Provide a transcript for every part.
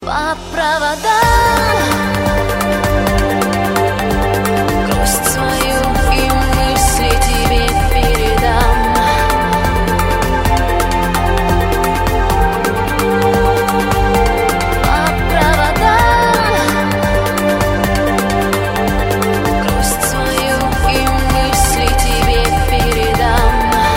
по проводам, грусть свою и мысли тебе передам. По проводам, грусть свою и мысли тебе передам.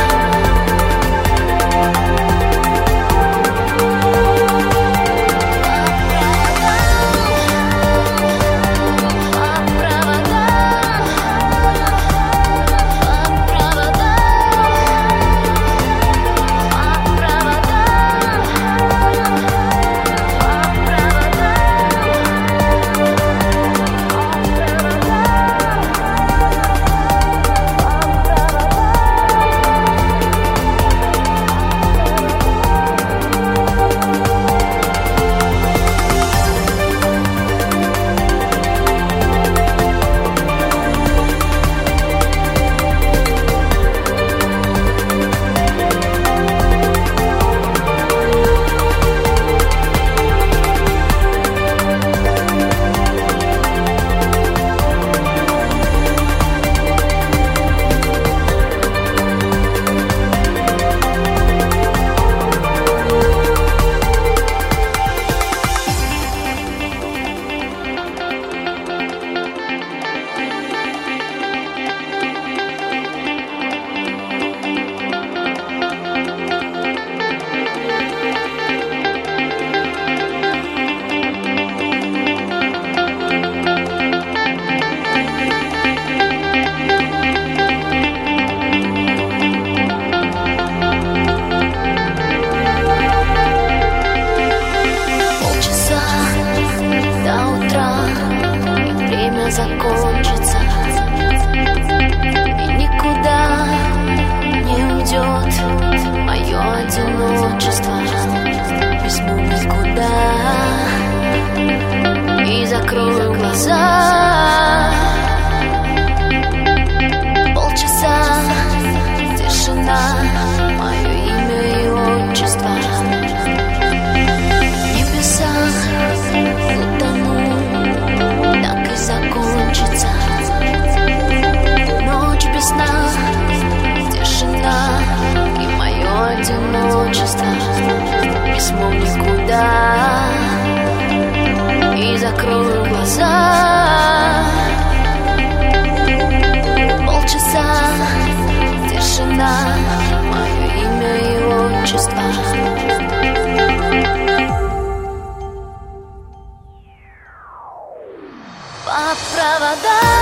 Закончится, и никуда не уйдет мое одиночество. Письмо никуда, и закрою глаза. Полчаса тишина, мое имя и отчество. В небесах утону, так и закончится. Ночь без сна, тишина и мое одиночество. Письмо никуда, и закрою глаза. Полчаса тишина, мое имя и отчество. По проводам.